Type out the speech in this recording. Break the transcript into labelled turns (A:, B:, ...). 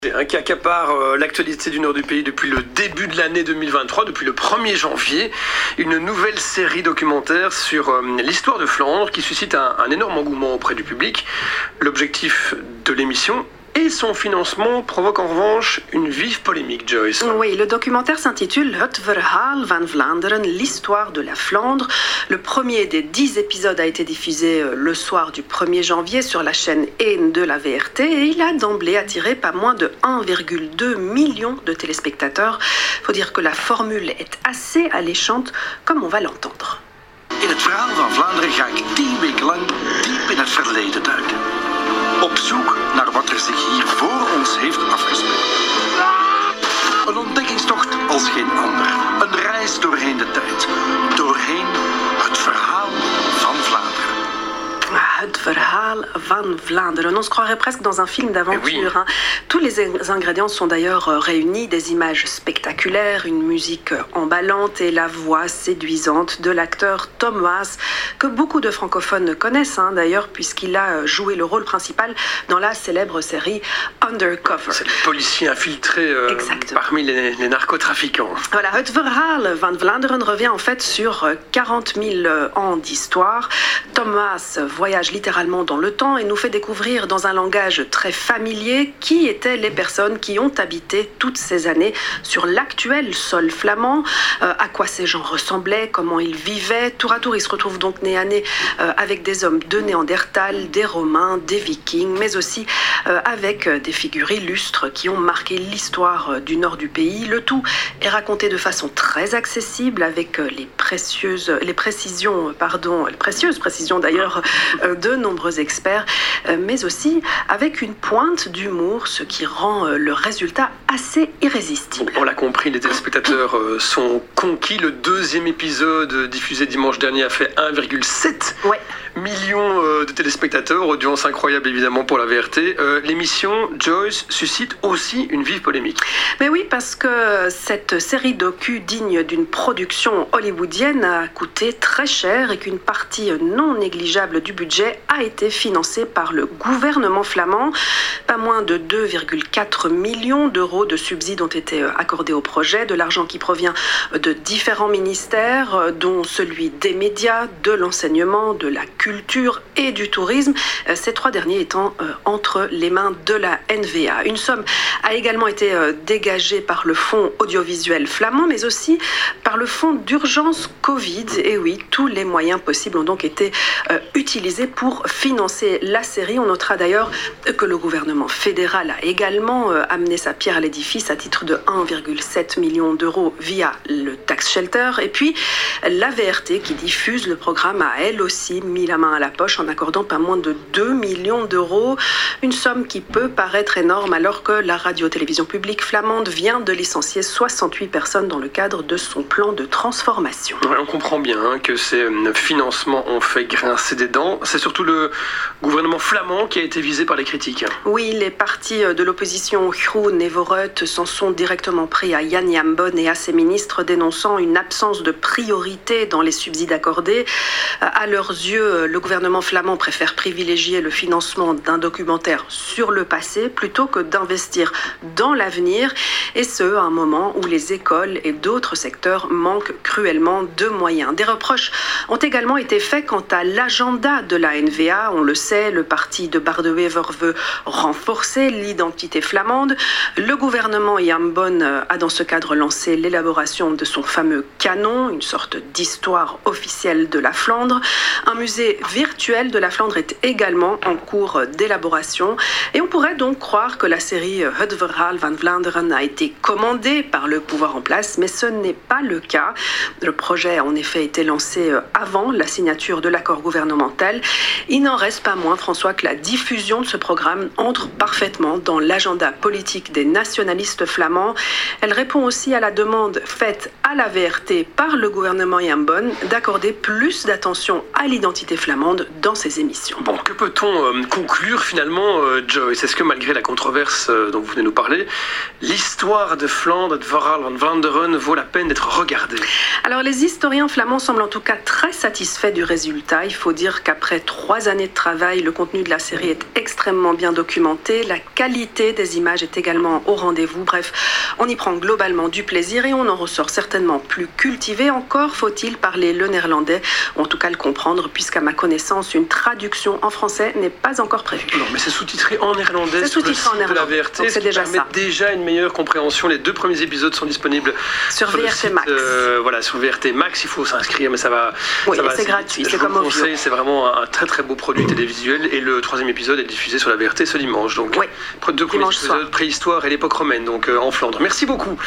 A: Qui accapare l'actualité du nord du pays depuis le début de l'année 2023, depuis le 1er janvier. Une nouvelle série documentaire sur l'histoire de Flandre qui suscite un énorme engouement auprès du public. L'objectif de l'émission et son financement provoque en revanche une vive polémique, Joyce.
B: Oui, le documentaire s'intitule Het Verhaal van Vlaanderen, l'histoire de la Flandre. Le premier des 10 épisodes a été diffusé le soir du 1er janvier sur la chaîne 1 de la VRT et il a d'emblée attiré pas moins de 1,2 million de téléspectateurs. Il faut dire que la formule est assez alléchante, comme on va l'entendre.
C: In het verhaal van Vlaanderen ga ik 10 weken lang diep in het verleden duiken. Op zoek naar wat er zich hier voor ons heeft afgespeeld. Een ontdekkingstocht als geen ander. Een reis doorheen de tijd. Doorheen het verhaal van Vlaanderen.
B: Het Verhaal van Vlaanderen. On se croirait presque dans un film d'aventure. Oui. Tous les ingrédients sont d'ailleurs réunis. Des images spectaculaires, une musique emballante et la voix séduisante de l'acteur Tom Waas, que beaucoup de francophones connaissent d'ailleurs, puisqu'il a joué le rôle principal dans la célèbre série Undercover.
A: C'est le policier infiltré parmi les narcotrafiquants.
B: Voilà, Het Verhaal van Vlaanderen revient en fait sur 40 000 ans d'histoire. Tom Waas voyage littéralement dans le temps et nous fait découvrir dans un langage très familier qui étaient les personnes qui ont habité toutes ces années sur l'actuel sol flamand, à quoi ces gens ressemblaient, comment ils vivaient. Tour à tour, ils se retrouvent donc nez à nez avec des hommes de Néandertal, des Romains, des Vikings, mais aussi avec des figures illustres qui ont marqué l'histoire du nord du pays. Le tout est raconté de façon très accessible avec les précieuses précisions d'ailleurs de nombreux experts, mais aussi avec une pointe d'humour, ce qui rend le résultat assez irrésistible.
A: On l'a compris, les téléspectateurs sont conquis. Le deuxième épisode diffusé dimanche dernier a fait 1,7 million de téléspectateurs, audience incroyable évidemment pour la VRT. L'émission, Joyce, suscite aussi une vive polémique.
B: Mais oui, parce que cette série docu digne d'une production hollywoodienne a coûté très cher et qu'une partie non négligeable du budget a été financée par le gouvernement flamand. Pas moins de 2,4 millions d'euros de subsides ont été accordés au projet, de l'argent qui provient de différents ministères, dont celui des médias, de l'enseignement, de la culture et du tourisme, ces trois derniers étant entre les mains de la NVA. Une somme a également été dégagée par le fonds audiovisuel flamand, mais aussi par le fonds d'urgence Covid. Et oui, tous les moyens possibles ont donc été utilisés pour financer la série. On notera d'ailleurs que le gouvernement fédéral a également amené sa pierre à l'édifice à titre de 1,7 million d'euros via le tax shelter. Et puis, la VRT qui diffuse le programme a elle aussi mis la main à la poche en accordant pas moins de 2 millions d'euros. Une somme qui peut paraître énorme alors que la radio-télévision publique flamande vient de licencier 68 personnes dans le cadre de son plan de transformation.
A: Ouais, on comprend bien que ces financements ont fait grincer des dents. C'est surtout le gouvernement flamand qui a été visé par les critiques.
B: Oui, les partis de l'opposition Groen et Vooruit s'en sont directement pris à Jan Jambon et à ses ministres, dénonçant une absence de priorité dans les subsides accordés. À leurs yeux, le gouvernement flamand préfère privilégier le financement d'un documentaire sur le passé plutôt que d'investir dans l'avenir, et ce, à un moment où les écoles et d'autres secteurs manquent cruellement de moyens. Des reproches ont également été faits quant à l'agenda de la NVA. On le sait, le parti de Bart de Wever veut renforcer l'identité flamande. Le gouvernement Jambon a dans ce cadre lancé l'élaboration de son fameux canon, une sorte d'histoire officielle de la Flandre. Un musée virtuel de la Flandre est également en cours d'élaboration et on pourrait donc croire que la série Het Verhaal van Vlaanderen a été commandée par le pouvoir en place, mais ce n'est pas le cas. Le projet a en effet été lancé avant la signature de l'accord gouvernemental. Il n'en reste pas moins, François, que la diffusion de ce programme entre parfaitement dans l'agenda politique des nationalistes flamands. Elle répond aussi à la demande faite à la VRT par le gouvernement Jambon d'accorder plus d'attention à l'identité flamande dans ses émissions.
A: Bon, que peut-on conclure finalement, Joyce? Est-ce que malgré la controverse dont vous venez nous parler, l'histoire de Flandre, de Verhaal van Vlaanderen, vaut la peine d'être regardée?
B: Alors les historiens flamands semblent en tout cas très satisfaits du résultat. Il faut dire qu'après 3 années de travail, le contenu de la série est extrêmement bien documenté. La qualité des images est également au rendez-vous. Bref, on y prend globalement du plaisir et on en ressort certainement plus cultivé. Encore faut-il parler le néerlandais, ou en tout cas le comprendre, puisqu'à ma connaissance, une traduction en français n'est pas encore prévue.
A: Non, mais c'est sous-titré en néerlandais sur le site de la VRT,
B: c'est déjà ça.
A: Déjà une meilleure compréhension. Les 2 premiers épisodes sont disponibles
B: sur VRT Max.
A: Voilà, sur VRT Max, il faut s'inscrire, mais ça va.
B: Oui, c'est gratuit, c'est comme Ovio.
A: C'est vraiment un très très beau produit télévisuel et le 3e épisode est diffusé sur la VRT ce dimanche. Donc,
B: oui,
A: 2 premiers épisodes, préhistoire et l'époque romaine, donc en Flandre. Merci beaucoup.